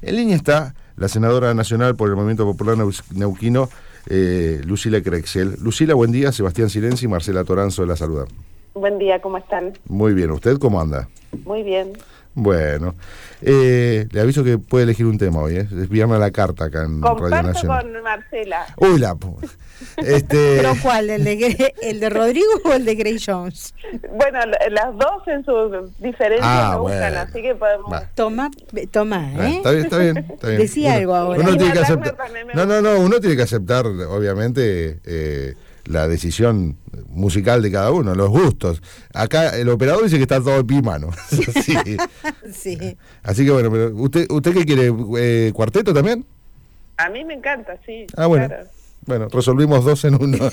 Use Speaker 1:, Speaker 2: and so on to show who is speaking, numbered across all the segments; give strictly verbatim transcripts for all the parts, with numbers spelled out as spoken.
Speaker 1: En línea está la senadora nacional por el Movimiento Popular Neuquino, eh, Lucila Creixell. Lucila, buen día. Sebastián Silenzi y Marcela Toranzo de la saludan.
Speaker 2: Buen día, ¿cómo están?
Speaker 1: Muy bien. ¿Usted cómo anda?
Speaker 2: Muy bien.
Speaker 1: Bueno, eh, le aviso que puede elegir un tema hoy, ¿eh? Desviarme a la carta acá en
Speaker 2: Comparto
Speaker 1: Radio Nacional.
Speaker 2: con Marcela.
Speaker 1: Uy, la... Este...
Speaker 3: ¿Pero cuál? ¿El de, ¿El de Rodrigo o el de Gray Jones?
Speaker 2: Bueno, las dos en sus diferencias
Speaker 1: ah,
Speaker 2: me gustan,
Speaker 1: bueno.
Speaker 2: así que podemos...
Speaker 1: Va.
Speaker 3: Toma, toma, ¿eh?
Speaker 1: Está bien, está bien. Está bien.
Speaker 3: Decía
Speaker 1: uno,
Speaker 3: algo ahora.
Speaker 1: Uno tiene que
Speaker 2: Hablarme
Speaker 1: aceptar...
Speaker 2: también me
Speaker 1: No, no, no, uno tiene que aceptar, obviamente, eh, la decisión musical de cada uno, los gustos. Acá el operador dice que está todo pi mano. Sí.
Speaker 3: Sí.
Speaker 1: Así que bueno, pero ¿usted usted qué quiere? Eh, ¿Cuarteto también?
Speaker 2: A mí me encanta, sí.
Speaker 1: Ah, bueno.
Speaker 2: Claro.
Speaker 1: Bueno, resolvimos dos en uno.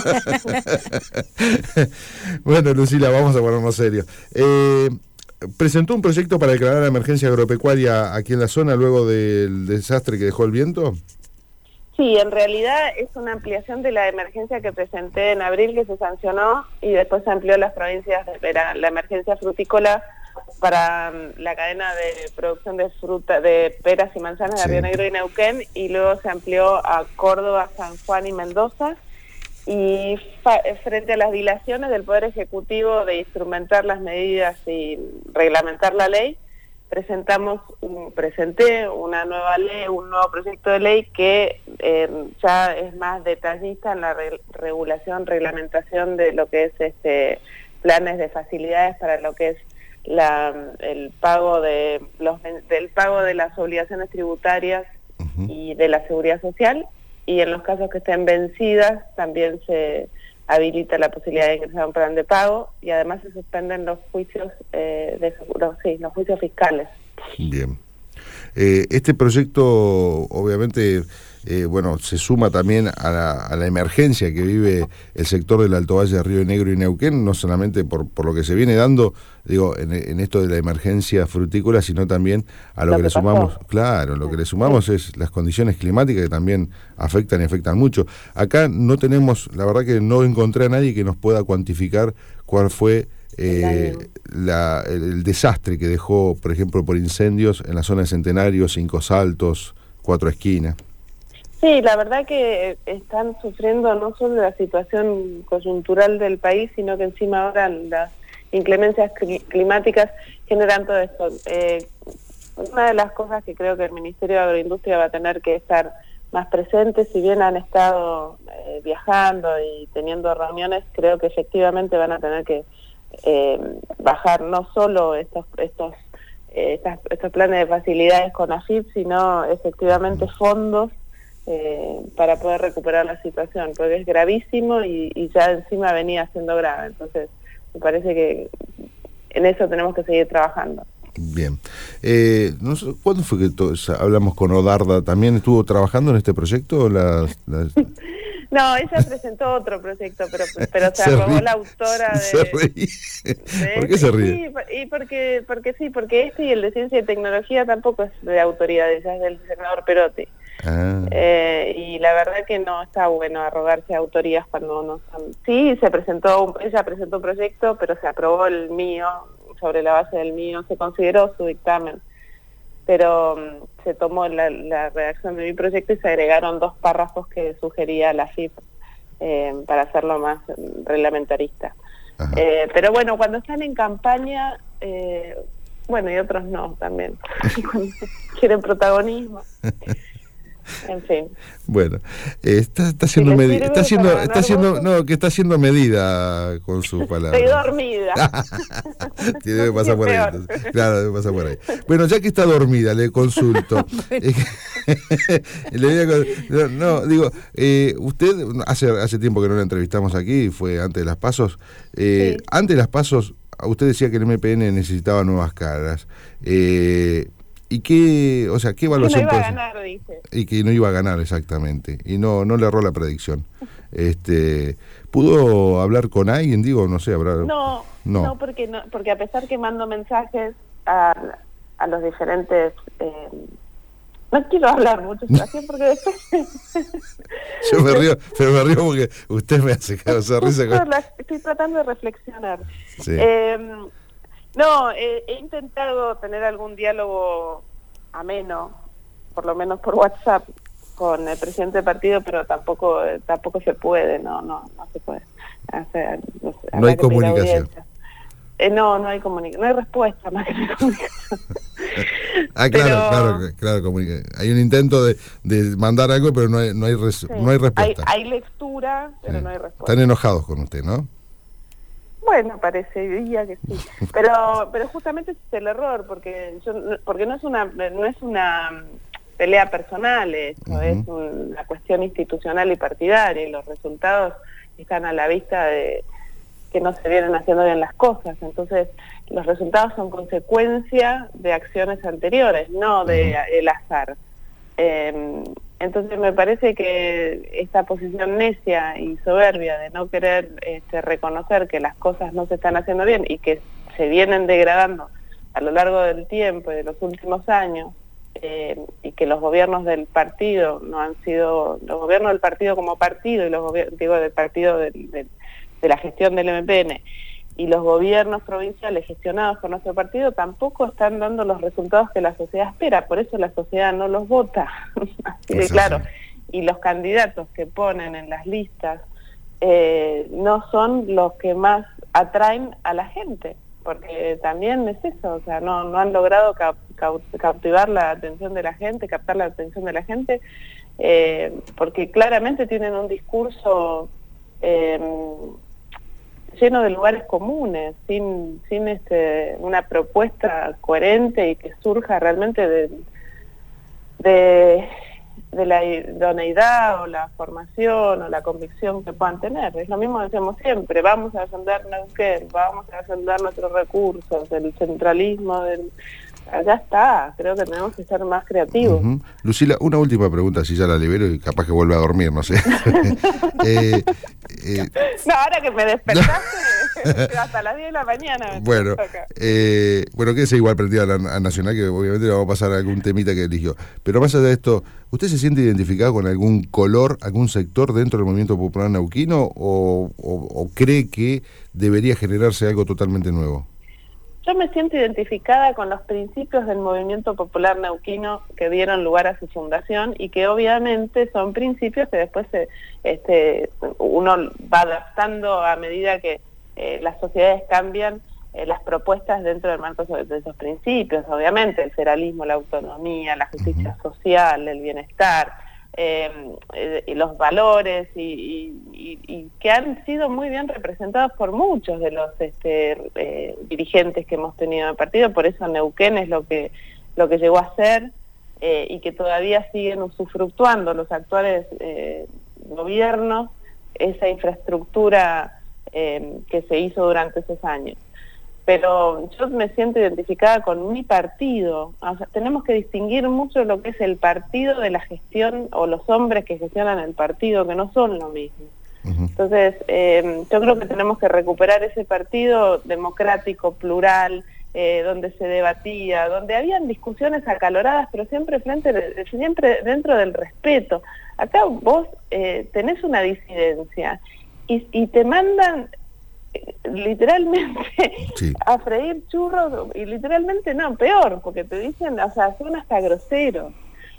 Speaker 1: Bueno, Lucila, vamos a ponernos serios. Eh, ¿Presentó un proyecto para declarar la emergencia agropecuaria aquí en la zona luego del desastre que dejó el viento?
Speaker 2: Sí, en realidad es una ampliación de la emergencia que presenté en abril, que se sancionó, y después se amplió a las provincias de Pera, la emergencia frutícola para um, la cadena de producción de fruta, de peras y manzanas de
Speaker 1: Sí.
Speaker 2: Río Negro y Neuquén, y luego se amplió a Córdoba, San Juan y Mendoza. Y fa- frente a las dilaciones del Poder Ejecutivo de instrumentar las medidas y reglamentar la ley, presentamos un, presenté una nueva ley, un nuevo proyecto de ley que eh, ya es más detallista en la re- regulación, reglamentación de lo que es este planes de facilidades para lo que es la el pago de los del pago de las obligaciones tributarias uh-huh. y de la seguridad social, y en los casos que estén vencidas también se habilita la posibilidad de ingresar a un plan de pago, y además se suspenden los juicios eh, de los, sí, los juicios fiscales.
Speaker 1: Bien. Eh, este proyecto, obviamente, eh, bueno, se suma también a la, a la emergencia que vive el sector del Alto Valle de Río Negro y Neuquén, no solamente por, por lo que se viene dando, digo, en, en esto de la emergencia frutícola, sino también a lo,
Speaker 2: lo
Speaker 1: que,
Speaker 2: que
Speaker 1: le sumamos,
Speaker 2: pasó.
Speaker 1: claro, lo que le sumamos sí. es las condiciones climáticas que también afectan y afectan mucho. Acá no tenemos, la verdad que no encontré a nadie que nos pueda cuantificar cuál fue Eh, la, el, el desastre que dejó, por ejemplo, por incendios en la zona de Centenario, Cinco Saltos, Cuatro Esquinas.
Speaker 2: Sí, la verdad que están sufriendo no solo la situación coyuntural del país, sino que encima ahora las inclemencias climáticas generan todo esto. Eh, una de las cosas que creo que el Ministerio de Agroindustria va a tener que estar más presente, si bien han estado eh, viajando y teniendo reuniones, creo que efectivamente van a tener que Eh, bajar no solo estos estos eh, estas, estos planes de facilidades con A F I P, sino efectivamente fondos eh, para poder recuperar la situación, porque es gravísimo y, y ya encima venía siendo grave. Entonces me parece que en eso tenemos que seguir trabajando.
Speaker 1: Bien. Eh, no sé, ¿cuándo fue que to- hablamos con Odarda? ¿También estuvo trabajando en este proyecto? La, la...
Speaker 2: No, ella presentó otro proyecto, pero pero se,
Speaker 1: se
Speaker 2: arrobó
Speaker 1: ríe,
Speaker 2: la autora de...
Speaker 1: Se ríe.
Speaker 2: de
Speaker 1: ¿Por qué se ríe?
Speaker 2: Sí, y porque, porque sí, porque este y el de Ciencia y Tecnología tampoco es de autoridad, ella es del senador Perotti.
Speaker 1: Ah.
Speaker 2: Eh, y la verdad que no está bueno arrogarse autorías cuando no son... Sí, se presentó, un, ella presentó un proyecto, pero se aprobó el mío, sobre la base del mío, se consideró su dictamen, pero um, se tomó la, la redacción de mi proyecto y se agregaron dos párrafos que sugería la F I P eh, para hacerlo más reglamentarista. Eh, pero bueno, cuando están en campaña, eh, bueno, y otros no también, cuando quieren protagonismo. En fin.
Speaker 1: Bueno, eh, está, está siendo
Speaker 2: si
Speaker 1: medida, está siendo, está haciendo,
Speaker 2: votos,
Speaker 1: no, que está siendo medida con sus palabras.
Speaker 2: Estoy dormida.
Speaker 1: Debe pasar por ahí. Entonces. Claro, debe pasar por ahí. Bueno, ya que está dormida, le consulto. le voy a, no, no, digo, eh, usted hace hace tiempo que no la entrevistamos aquí, fue antes de las pasos. Eh,
Speaker 2: sí.
Speaker 1: Antes de las pasos, usted decía que el M P N necesitaba nuevas caras. Eh, ¿Y qué, o sea, qué evaluación?
Speaker 2: Que no iba a ganar, dice.
Speaker 1: Y que no iba a ganar, exactamente. Y no no le erró la predicción. Este, ¿pudo hablar con alguien? Digo, no sé, habrá...
Speaker 2: No, no, no porque no, porque a pesar que mando mensajes a, a los diferentes... Eh, no quiero hablar mucho, Sebastián, porque después...
Speaker 1: Yo me río, pero me río porque usted me hace causar risa. Con...
Speaker 2: Estoy tratando de reflexionar.
Speaker 1: Sí.
Speaker 2: Eh, No, eh, he intentado tener algún diálogo ameno por lo menos por WhatsApp, con el presidente del partido, pero tampoco tampoco se puede, no no no se puede. O sea, no, sé,
Speaker 1: no hay comunicación.
Speaker 2: Eh, no, no hay comunicación, no hay respuesta más que la comunicación.
Speaker 1: ah, claro, pero, claro, claro, comunica. Hay un intento de, de mandar algo, pero no hay no hay, res, sí, no hay respuesta.
Speaker 2: Hay, hay lectura, pero sí. no hay respuesta.
Speaker 1: Están enojados con usted, ¿no?
Speaker 2: Bueno, parecería que sí, pero pero justamente ese es el error, porque yo, porque no es una no es una pelea personal, esto uh-huh. es una cuestión institucional y partidaria, y los resultados están a la vista de que no se vienen haciendo bien las cosas. Entonces, los resultados son consecuencia de acciones anteriores, no de uh-huh. el azar. Eh, entonces, me parece que esta posición necia y soberbia de no querer este, reconocer que las cosas no se están haciendo bien y que se vienen degradando a lo largo del tiempo y de los últimos años, eh, y que los gobiernos del partido no han sido, los gobiernos del partido como partido y los gobiernos, digo, del partido del, del de la gestión del M P N y los gobiernos provinciales gestionados por nuestro partido tampoco están dando los resultados que la sociedad espera, por eso la sociedad no los vota, así de claro, y los candidatos que ponen en las listas eh, no son los que más atraen a la gente, porque también es eso, o sea, no, no han logrado cap, cap, cautivar la atención de la gente, captar la atención de la gente, eh, porque claramente tienen un discurso eh, lleno de lugares comunes, sin sin este una propuesta coherente y que surja realmente de, de, de la idoneidad o la formación o la convicción que puedan tener. Es lo mismo que decimos siempre, vamos a defender Neuquén, vamos a defender nuestros recursos, el centralismo del... Ya está, creo que tenemos que ser más creativos.
Speaker 1: Uh-huh. Lucila, una última pregunta, si ya la libero y capaz que vuelve a dormir, no sé. eh,
Speaker 2: eh, no, ahora que me despertaste, hasta las diez de la mañana.
Speaker 1: Bueno, eh, bueno, quédese igual prendida a la a Nacional, que obviamente le vamos a pasar a algún temita que eligió. Pero más allá de esto, ¿usted se siente identificado con algún color, algún sector dentro del movimiento popular neuquino o, o, o cree que debería generarse algo totalmente nuevo?
Speaker 2: Yo me siento identificada con los principios del movimiento popular neuquino que dieron lugar a su fundación y que obviamente son principios que después se, este, uno va adaptando a medida que eh, las sociedades cambian eh, las propuestas dentro del marco de esos principios, obviamente, el federalismo, la autonomía, la justicia social, el bienestar, eh, eh, los valores y, y, y, y que han sido muy bien representados por muchos de los este, eh, dirigentes que hemos tenido en el partido, por eso Neuquén es lo que, lo que llegó a ser eh, y que todavía siguen usufructuando los actuales eh, gobiernos esa infraestructura eh, que se hizo durante esos años. Pero yo me siento identificada con mi partido. O sea, tenemos que distinguir mucho lo que es el partido de la gestión o los hombres que gestionan el partido, que no son lo mismo. Uh-huh. Entonces, eh, yo creo que tenemos que recuperar ese partido democrático, plural, eh, donde se debatía, donde habían discusiones acaloradas, pero siempre frente, siempre dentro del respeto. Acá vos eh, tenés una disidencia y, y te mandan literalmente sí. a freír churros y literalmente no, peor, porque te dicen, o sea, son hasta groseros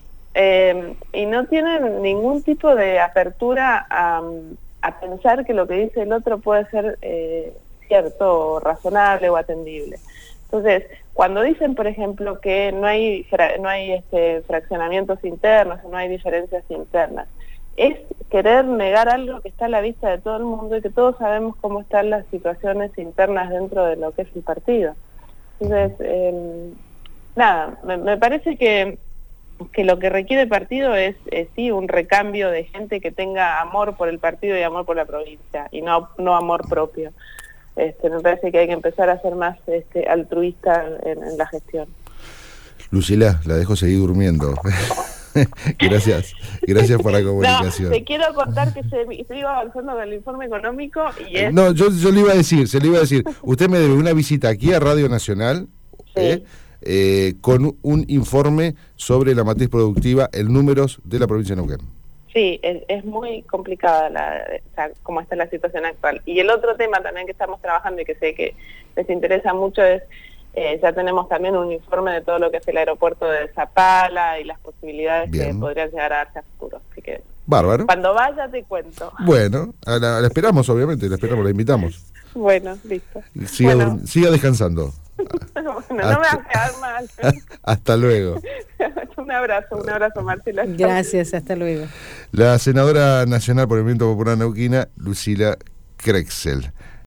Speaker 2: eh, y no tienen ningún tipo de apertura a, a pensar que lo que dice el otro puede ser eh, cierto, o razonable o atendible. Entonces, cuando dicen, por ejemplo, que no hay fra- no hay este, fraccionamientos internos, no hay diferencias internas, es querer negar algo que está a la vista de todo el mundo y que todos sabemos cómo están las situaciones internas dentro de lo que es el partido. Entonces, eh, nada, me, me parece que, que lo que requiere el partido es, es sí un recambio de gente que tenga amor por el partido y amor por la provincia, y no, no amor propio. Este, me parece que hay que empezar a ser más este, altruista en, en la gestión.
Speaker 1: Lucila, la dejo seguir durmiendo. Gracias, gracias por la comunicación.
Speaker 2: No, te quiero contar que se, se iba avanzando con el informe económico y es...
Speaker 1: No, yo, yo le iba a decir, se le iba a decir, usted me debe una visita aquí a Radio Nacional, sí. eh, eh, con un informe sobre la matriz productiva en números de la provincia de Neuquén.
Speaker 2: Sí, es, es muy complicada la, o sea, cómo está la situación actual. Y el otro tema también que estamos trabajando y que sé que les interesa mucho es Eh, ya tenemos también un informe de todo lo que es el aeropuerto de Zapala y las posibilidades
Speaker 1: Bien.
Speaker 2: que podrían llegar a darse a futuro. Así que
Speaker 1: Bárbaro.
Speaker 2: cuando vaya te cuento.
Speaker 1: Bueno, a la, la esperamos, obviamente, la esperamos, la invitamos.
Speaker 2: Bueno, listo.
Speaker 1: Siga,
Speaker 2: Bueno.
Speaker 1: dur- siga descansando.
Speaker 2: Bueno, no me vas a quedar mal.
Speaker 1: Hasta luego.
Speaker 2: Un abrazo, un abrazo, Marcela.
Speaker 3: Gracias, hasta luego.
Speaker 1: La senadora nacional por el Movimiento Popular Neuquina, Lucila Krexel.